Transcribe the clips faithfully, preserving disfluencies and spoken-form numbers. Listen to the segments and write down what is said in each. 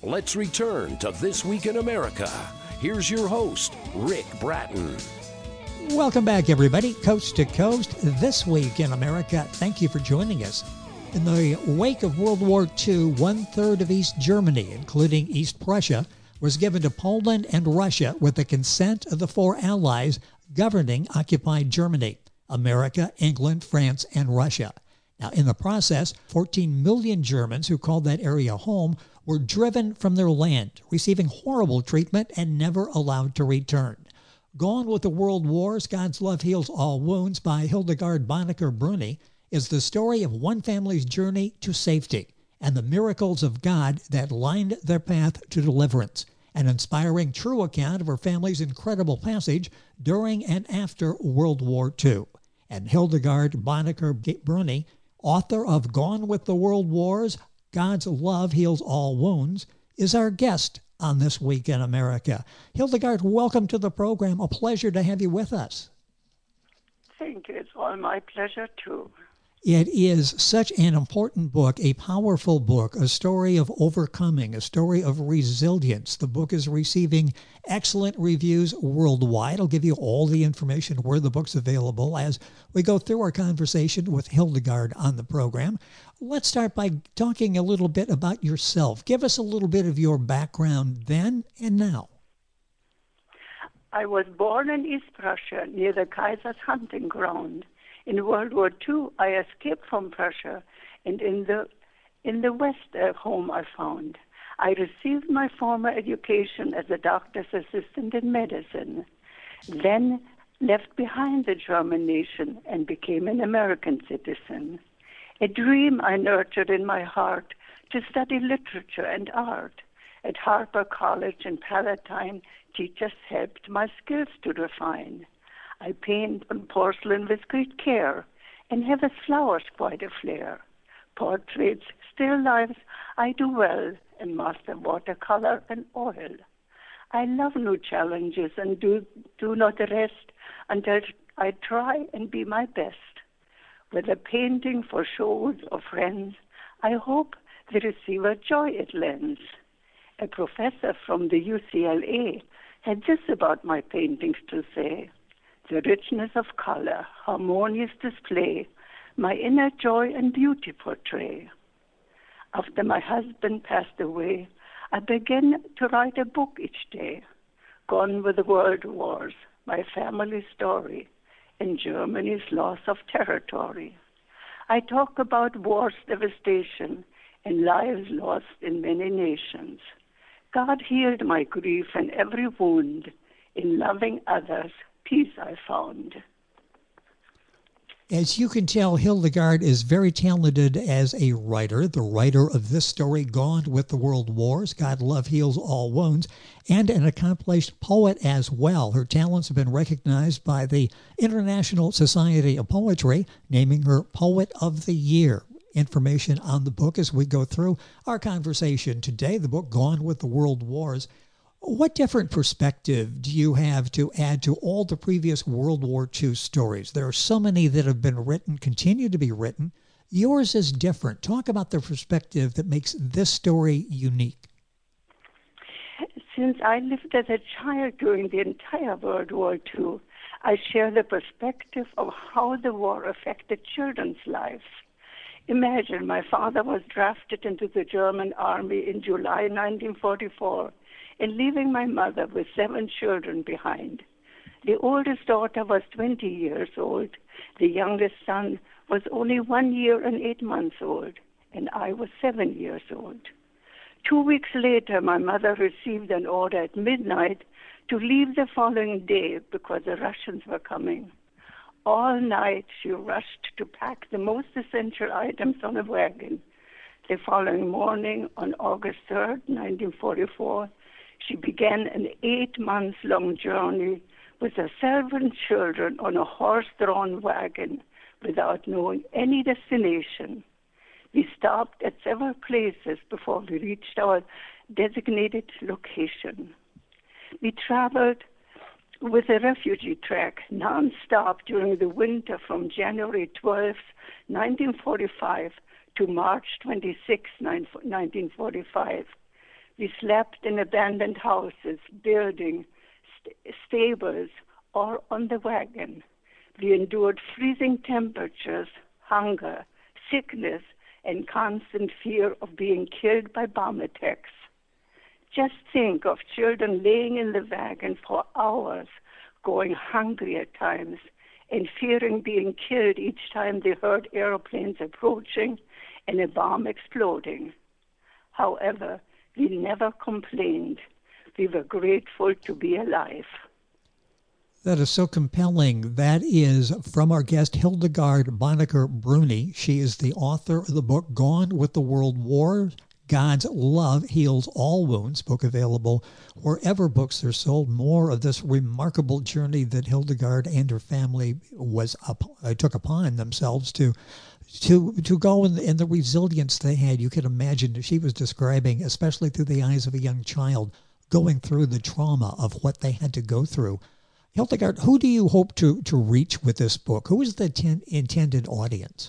Let's return to This Week in America. Here's your host, Rick Bratton. Welcome back, everybody. Coast to Coast, This Week in America. Thank you for joining us. In the wake of World War Two, one-third of East Germany, including East Prussia, was given to Poland and Russia with the consent of the four allies governing occupied Germany: America, England, France, and Russia. Now, in the process, fourteen million Germans who called that area home were driven from their land, receiving horrible treatment and never allowed to return. Gone with the World Wars, God's Love Heals All Wounds by Hildegard Bonnecker Bruni is the story of one family's journey to safety and the miracles of God that lined their path to deliverance. An inspiring true account of her family's incredible passage during and after World War Two. And Hildegard Bonnecker Bruni, author of Gone with the World Wars, God's Love Heals All Wounds, is our guest on This Week in America. Hildegard, welcome to the program. A pleasure to have you with us. Thank you. It's all my pleasure, too. It is such an important book, a powerful book, a story of overcoming, a story of resilience. The book is receiving excellent reviews worldwide. I'll give you all the information where the book's available as we go through our conversation with Hildegard on the program. Let's start by talking a little bit about yourself. Give us a little bit of your background then and now. I was born in East Prussia near the Kaiser's hunting ground. In World War Two, I escaped from Prussia, and in the in the West uh, home I found. I received my former education as a doctor's assistant in medicine, then left behind the German nation and became an American citizen. A dream I nurtured in my heart to study literature and art. At Harper College in Palatine, teachers helped my skills to refine. I paint on porcelain with great care and have as flowers quite a flair. Portraits, still lifes, I do well and master watercolor and oil. I love new challenges and do, do not rest until I try and be my best. Whether painting for shows or friends, I hope the receiver joy it lends. A professor from the U C L A had this about my paintings to say: the richness of color, harmonious display, my inner joy and beauty portray. After my husband passed away, I began to write a book each day. Gone with the World Wars, my family story, and Germany's loss of territory. I talk about war's devastation and lives lost in many nations. God healed my grief and every wound. In loving others, peace I found. As you can tell, Hildegard is very talented as a writer, the writer of this story, Gone with the World Wars, God Love Heals All Wounds, and an accomplished poet as well. Her talents have been recognized by the International Society of Poetry, naming her Poet of the Year. Information on the book as we go through our conversation today, the book Gone with the World Wars. What different perspective do you have to add to all the previous World War Two stories? There are so many that have been written, continue to be written. Yours is different. Talk about the perspective that makes this story unique. Since I lived as a child during the entire World War Two, I share the perspective of how the war affected children's lives. Imagine my father was drafted into the German army in July nineteen forty-four. And leaving my mother with seven children behind. The oldest daughter was twenty years old. The youngest son was only one year and eight months old, and I was seven years old. Two weeks later, my mother received an order at midnight to leave the following day because the Russians were coming. All night, she rushed to pack the most essential items on a wagon. The following morning, on August third, nineteen forty-four, she began an eight-month-long journey with her seven children on a horse-drawn wagon without knowing any destination. We stopped at several places before we reached our designated location. We traveled with a refugee track non-stop during the winter from January twelfth, nineteen forty-five to March twenty-sixth, nineteen forty-five. We slept in abandoned houses, buildings, st- stables, or on the wagon. We endured freezing temperatures, hunger, sickness, and constant fear of being killed by bomb attacks. Just think of children laying in the wagon for hours, going hungry at times, and fearing being killed each time they heard airplanes approaching and a bomb exploding. However, we never complained. We were grateful to be alive. That is so compelling. That is from our guest, Hildegard Bonnecker Bruni. She is the author of the book Gone with the World War. God's Love Heals All Wounds, book available wherever books are sold. More of this remarkable journey that Hildegard and her family was up, uh, took upon themselves to to to go in the, in the resilience they had. You can imagine she was describing, especially through the eyes of a young child, going through the trauma of what they had to go through. Hildegard, who do you hope to, to reach with this book? Who is the ten, intended audience?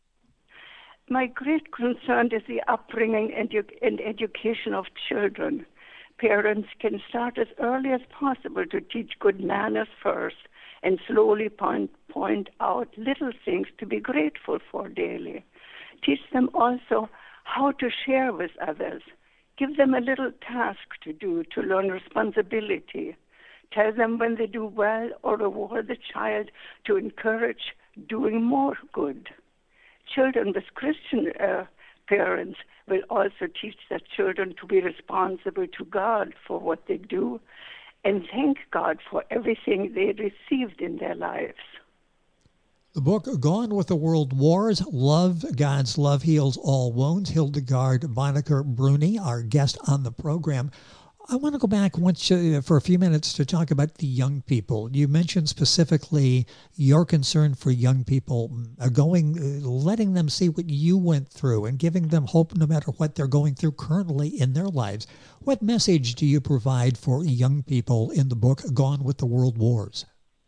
My great concern is the upbringing and, edu- and education of children. Parents can start as early as possible to teach good manners first and slowly point, point out little things to be grateful for daily. Teach them also how to share with others. Give them a little task to do to learn responsibility. Tell them when they do well, or reward the child to encourage doing more good. Children with Christian uh, parents will also teach their children to be responsible to God for what they do and thank God for everything they received in their lives. The book, Gone with the World Wars, Love, God's Love Heals All Wounds. Hildegard Bonnecker Bruni, our guest on the program. I want to go back once uh, for a few minutes to talk about the young people. You mentioned specifically your concern for young people, uh, going, uh, letting them see what you went through and giving them hope no matter what they're going through currently in their lives. What message do you provide for young people in the book, Gone with the World Wars?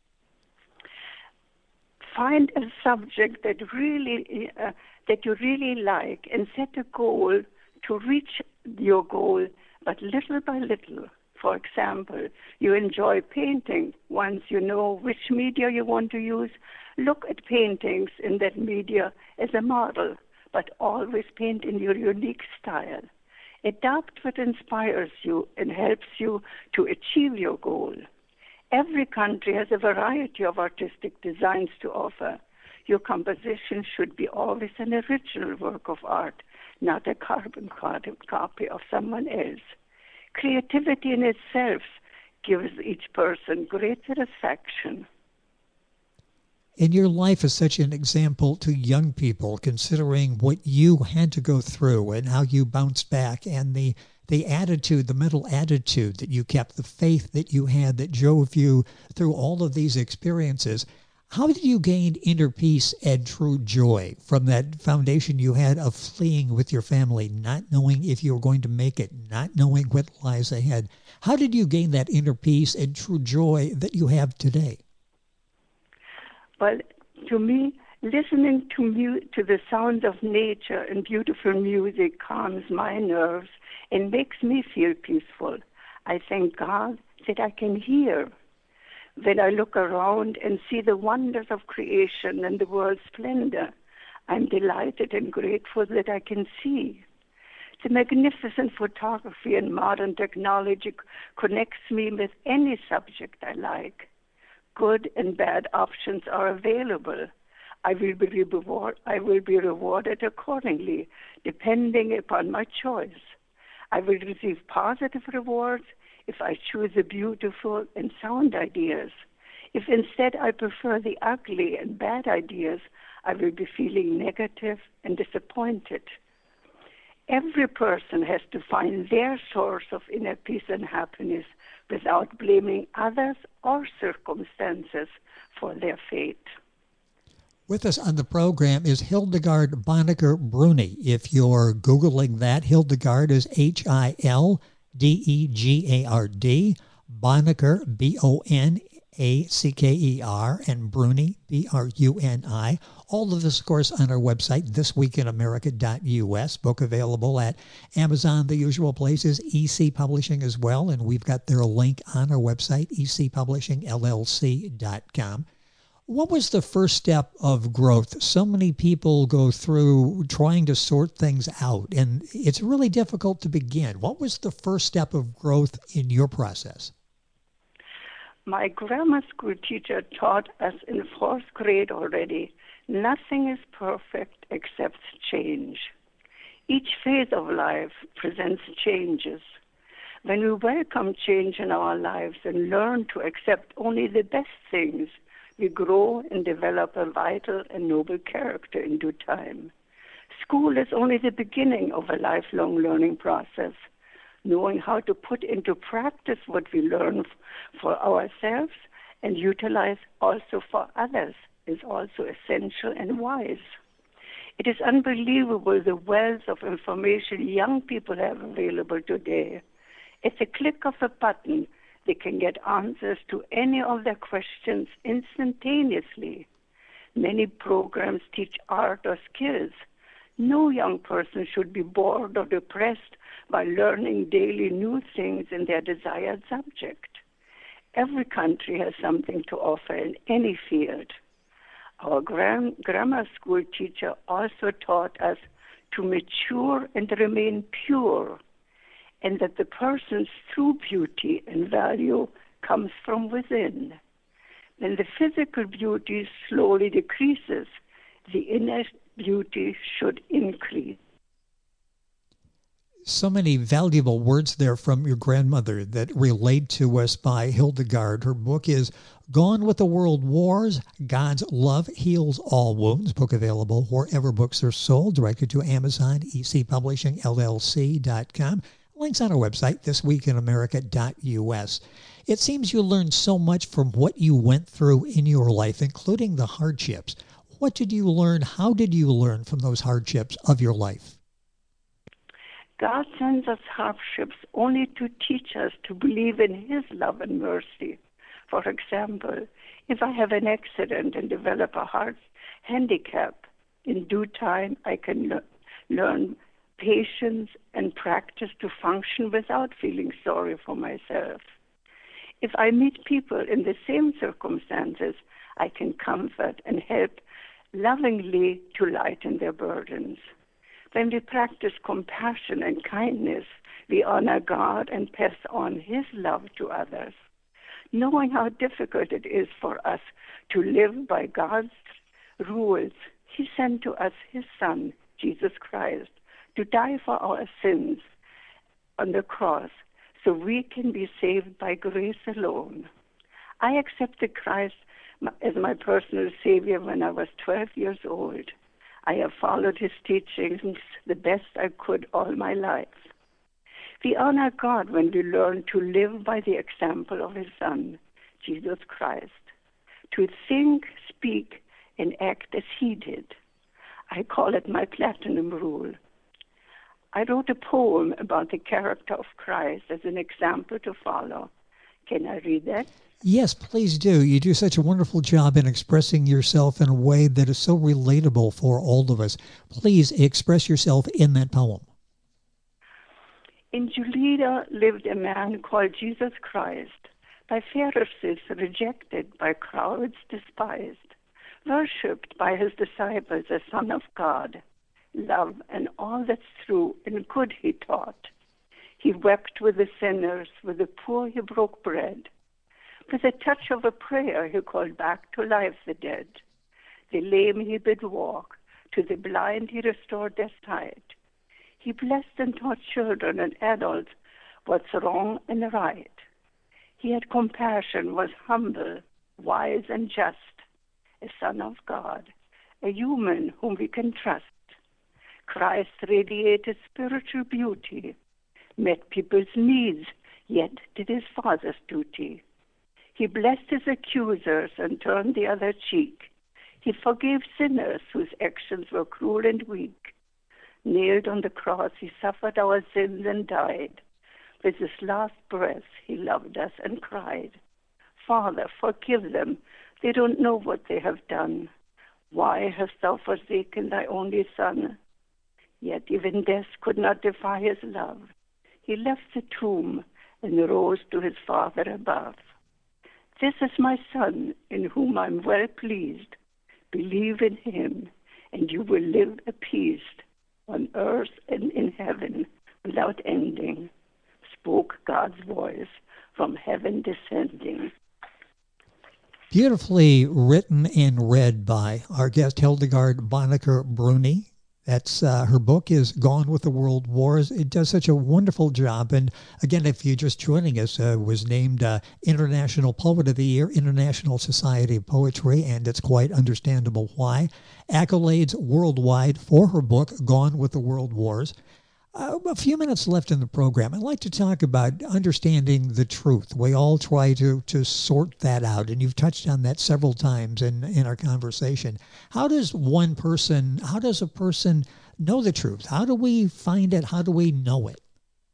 Find a subject that really uh, that you really like and set a goal to reach your goal, but little by little. For example, you enjoy painting. Once you know which media you want to use, look at paintings in that media as a model, but always paint in your unique style. Adapt what inspires you and helps you to achieve your goal. Every country has a variety of artistic designs to offer. Your composition should be always an original work of art, not a carbon copy of someone else. Creativity in itself gives each person great satisfaction. And your life is such an example to young people, considering what you had to go through and how you bounced back, and the, the attitude, the mental attitude that you kept, the faith that you had that drove you through all of these experiences. How did you gain inner peace and true joy from that foundation you had of fleeing with your family, not knowing if you were going to make it, not knowing what lies ahead? How did you gain that inner peace and true joy that you have today? Well, to me, listening to mu- to the sound of nature and beautiful music calms my nerves and makes me feel peaceful. I thank God that I can hear. When I look around and see the wonders of creation and the world's splendor, I'm delighted and grateful that I can see. The magnificent photography and modern technology connects me with any subject I like. Good and bad options are available. I will be reward, I will be rewarded accordingly, depending upon my choice. I will receive positive rewards if I choose the beautiful and sound ideas. If instead I prefer the ugly and bad ideas, I will be feeling negative and disappointed. Every person has to find their source of inner peace and happiness without blaming others or circumstances for their fate. With us on the program is Hildegard Bonnecker Bruni. If you're Googling that, Hildegard is H I L D E G A R D, Bonnecker, B O N A C K E R, and Bruni, B R U N I. All of this, of course, on our website, this week in america dot U S. Book available at Amazon, the usual places, E C Publishing as well, and we've got their link on our website, e c publishing l l c dot com. What was the first step of growth? So many people go through trying to sort things out, and it's really difficult to begin. What was the first step of growth in your process? My grammar school teacher taught us in fourth grade already, nothing is perfect except change. Each phase of life presents changes. When we welcome change in our lives and learn to accept only the best things, we grow and develop a vital and noble character in due time. School is only the beginning of a lifelong learning process. Knowing how to put into practice what we learn for ourselves and utilize also for others is also essential and wise. It is unbelievable the wealth of information young people have available today. At the click of a button, they can get answers to any of their questions instantaneously. Many programs teach art or skills. No young person should be bored or depressed by learning daily new things in their desired subject. Every country has something to offer in any field. Our gram- grammar school teacher also taught us to mature and remain pure, and that the person's true beauty and value comes from within. When the physical beauty slowly decreases, the inner beauty should increase. So many valuable words there from your grandmother that relate to us by Hildegard. Her book is Gone with the World Wars, God's Love Heals All Wounds. Book available wherever books are sold, directed to Amazon, E C Publishing L L C dot com. Links on our website, this week in america dot U S. It seems you learned so much from what you went through in your life, including the hardships. What did you learn? How did you learn from those hardships of your life? God sends us hardships only to teach us to believe in His love and mercy. For example, if I have an accident and develop a heart handicap, in due time I can le- learn patience and practice to function without feeling sorry for myself. If I meet people in the same circumstances, I can comfort and help lovingly to lighten their burdens. When we practice compassion and kindness, we honor God and pass on His love to others. Knowing how difficult it is for us to live by God's rules, He sent to us His Son, Jesus Christ, to die for our sins on the cross so we can be saved by grace alone. I accepted Christ as my personal Savior when I was twelve years old. I have followed His teachings the best I could all my life. We honor God when we learn to live by the example of His Son, Jesus Christ, to think, speak, and act as He did. I call it my platinum rule. I wrote a poem about the character of Christ as an example to follow. Can I read that? Yes, please do. You do such a wonderful job in expressing yourself in a way that is so relatable for all of us. Please express yourself in that poem. In Julida lived a man called Jesus Christ, by Pharisees rejected, by crowds despised, worshipped by his disciples as Son of God. Love and all that's true and good he taught. He wept with the sinners, with the poor he broke bread. With a touch of a prayer, he called back to life the dead. The lame he bid walk, to the blind he restored their sight. He blessed and taught children and adults what's wrong and right. He had compassion, was humble, wise and just, a Son of God, a human whom we can trust. Christ radiated spiritual beauty, met people's needs, yet did his Father's duty. He blessed his accusers and turned the other cheek. He forgave sinners whose actions were cruel and weak. Nailed on the cross, he suffered our sins and died. With his last breath, he loved us and cried, Father, forgive them. They don't know what they have done. Why hast thou forsaken thy only Son? Yet even death could not defy his love. He left the tomb and rose to his Father above. This is my Son, in whom I am well pleased. Believe in him, and you will live appeased on earth and in heaven without ending. Spoke God's voice from heaven descending. Beautifully written and read by our guest Hildegard Bonneker Bruni. That's uh, her book is Gone with the World Wars. It does such a wonderful job. And again, if you're just joining us, uh, was named uh, International Poet of the Year, International Society of Poetry, and it's quite understandable why. Accolades worldwide for her book, Gone with the World Wars. Uh, a few minutes left in the program. I'd like to talk about understanding the truth. We all try to, to sort that out, and you've touched on that several times in, in our conversation. How does one person, how does a person know the truth? How do we find it? How do we know it?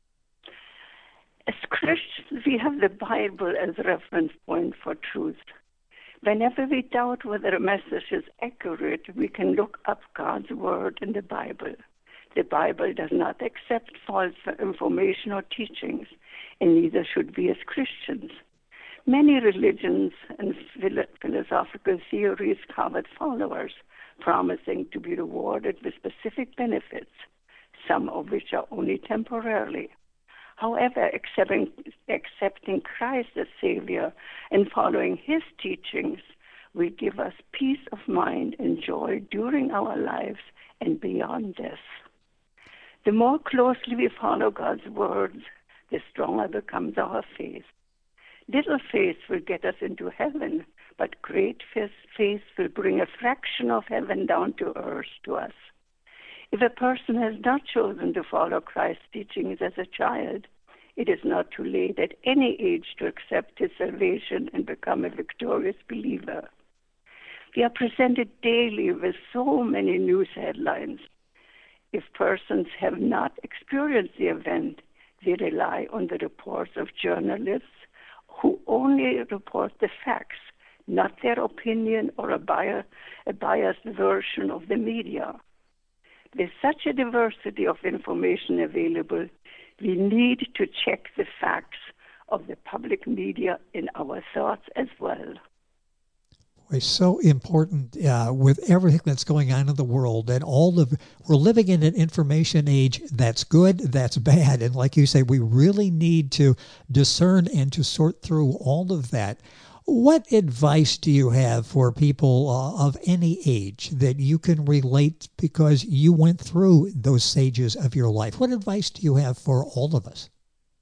As Christians, we have the Bible as a reference point for truth. Whenever we doubt whether a message is accurate, we can look up God's word in the Bible. The Bible does not accept false information or teachings, and neither should we as Christians. Many religions and philosophical theories covered followers, promising to be rewarded with specific benefits, some of which are only temporarily. However, accepting, accepting Christ as Savior and following his teachings will give us peace of mind and joy during our lives and beyond death. The more closely we follow God's words, the stronger becomes our faith. Little faith will get us into heaven, but great faith will bring a fraction of heaven down to earth to us. If a person has not chosen to follow Christ's teachings as a child, it is not too late at any age to accept his salvation and become a victorious believer. We are presented daily with so many news headlines. If persons have not experienced the event, they rely on the reports of journalists who only report the facts, not their opinion or a, bias, a biased version of the media. With such a diversity of information available, we need to check the facts of the public media in our thoughts as well. It's so important uh, with everything that's going on in the world, and all of we're living in an information age that's good, that's bad, and like you say, we really need to discern and to sort through all of that. What advice do you have for people uh, of any age that you can relate because you went through those stages of your life? What advice do you have for all of us?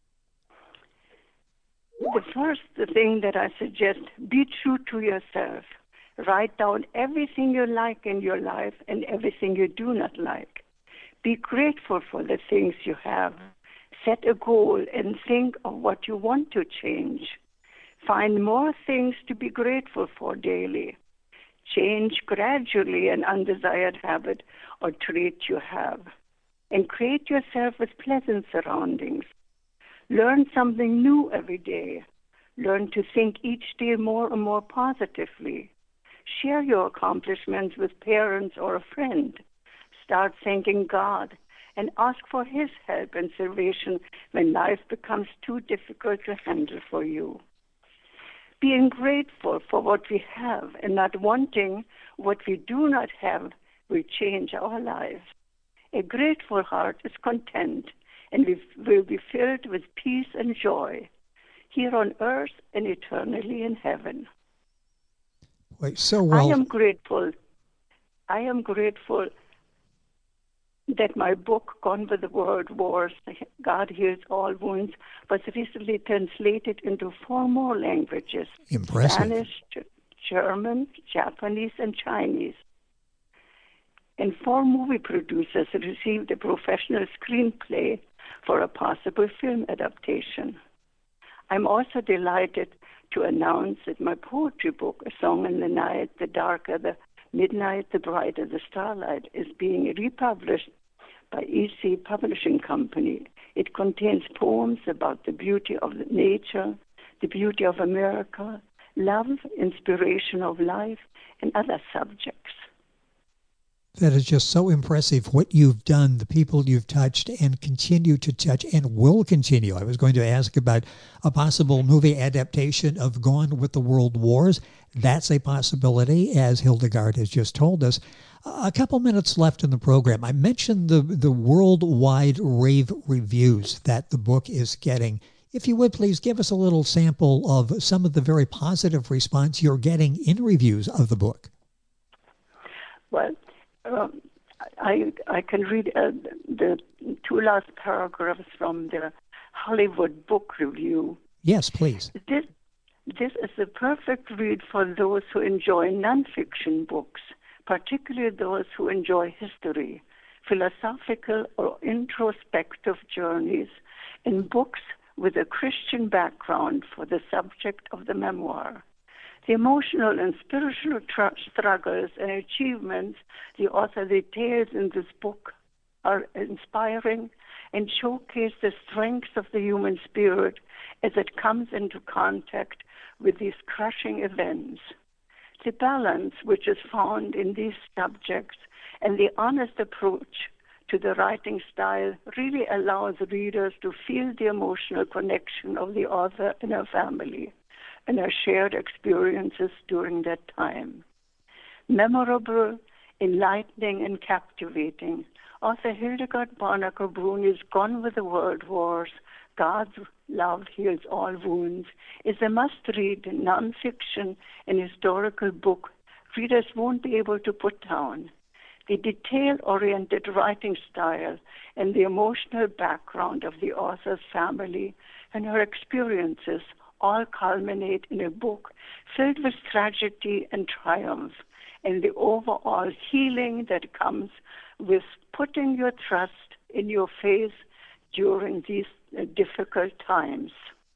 The first thing that I suggest, be true to yourself. Write down everything you like in your life and everything you do not like. Be grateful for the things you have. Set a goal and think of what you want to change. Find more things to be grateful for daily. Change gradually an undesired habit or trait you have. And create yourself with pleasant surroundings. Learn something new every day. Learn to think each day more and more positively. Share your accomplishments with parents or a friend. Start thanking God and ask for his help and salvation when life becomes too difficult to handle for you. Being grateful for what we have and not wanting what we do not have will change our lives. A grateful heart is content, and we will be filled with peace and joy, here on earth and eternally in heaven. Wait, so well. I am grateful. I am grateful that my book, Gone with the World Wars, God Heals All Wounds, was recently translated into four more languages. Impressive. Spanish, German, Japanese, and Chinese. And four movie producers received a professional screenplay for a possible film adaptation. I'm also delighted to announce that my poetry book, A Song in the Night, The Darker the Midnight, The Brighter the Starlight, is being republished by E C Publishing Company. It contains poems about the beauty of nature, the beauty of America, love, inspiration of life, and other subjects. That is just so impressive what you've done, the people you've touched and continue to touch and will continue. I was going to ask about a possible movie adaptation of Gone with the World Wars. That's a possibility, as Hildegard has just told us. A couple minutes left in the program. I mentioned the, the worldwide rave reviews that the book is getting. If you would, please give us a little sample of some of the very positive response you're getting in reviews of the book. Well, Um, I I can read uh, the two last paragraphs from the Hollywood Book Review. Yes, please. This this is the perfect read for those who enjoy nonfiction books, particularly those who enjoy history, philosophical or introspective journeys, and books with a Christian background for the subject of the memoir. The emotional and spiritual tr- struggles and achievements the author details in this book are inspiring and showcase the strengths of the human spirit as it comes into contact with these crushing events. The balance which is found in these subjects and the honest approach to the writing style really allows readers to feel the emotional connection of the author and her family and our shared experiences during that time. Memorable, enlightening, and captivating, author Hildegard Bonnacker Bruni's Gone with the World Wars, God's Love Heals All Wounds, is a must-read nonfiction and historical book readers won't be able to put down. The detail-oriented writing style and the emotional background of the author's family and her experiences all culminate in a book filled with tragedy and triumph, and the overall healing that comes with putting your trust in your faith during these uh, difficult times.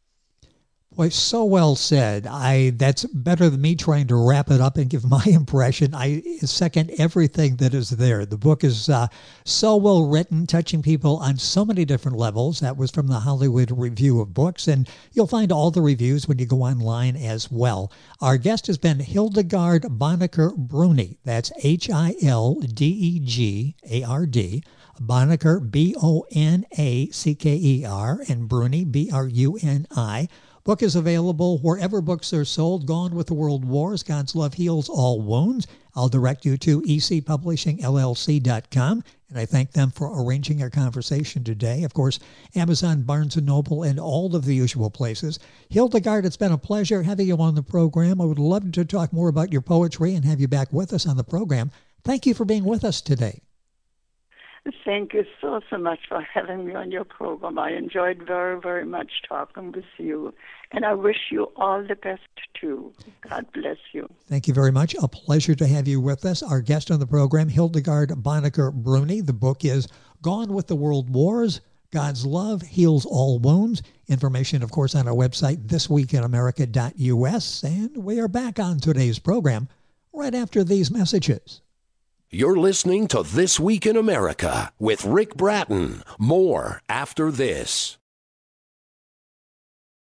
Boy, so well said. I that's better than me trying to wrap it up and give my impression. I second everything that is there. The book is uh, so well written, touching people on so many different levels. That was from the Hollywood Review of Books, and you'll find all the reviews when you go online as well. Our guest has been Hildegard Bonnacker Bruni. That's H I L D E G A R D. Bonnacker, B O N A C K E R, and Bruni, B R U N I. Book is available wherever books are sold. Gone with the World Wars, God's Love Heals All Wounds. I'll direct you to e c publishing l l c dot com, and I thank them for arranging our conversation today. Of course, Amazon, Barnes and Noble, and all of the usual places. Hildegard, it's been a pleasure having you on the program. I would love to talk more about your poetry and have you back with us on the program. Thank you for being with us today. Thank you so, so much for having me on your program. I enjoyed very, very much talking with you, and I wish you all the best, too. God bless you. Thank you very much. A pleasure to have you with us. Our guest on the program, Hildegard Bonnacker Bruni. The book is Gone with the World Wars, God's Love Heals All Wounds. Information, of course, on our website, this week in america dot u s. And we are back on today's program right after these messages. You're listening to This Week in America with Rick Bratton. More after this.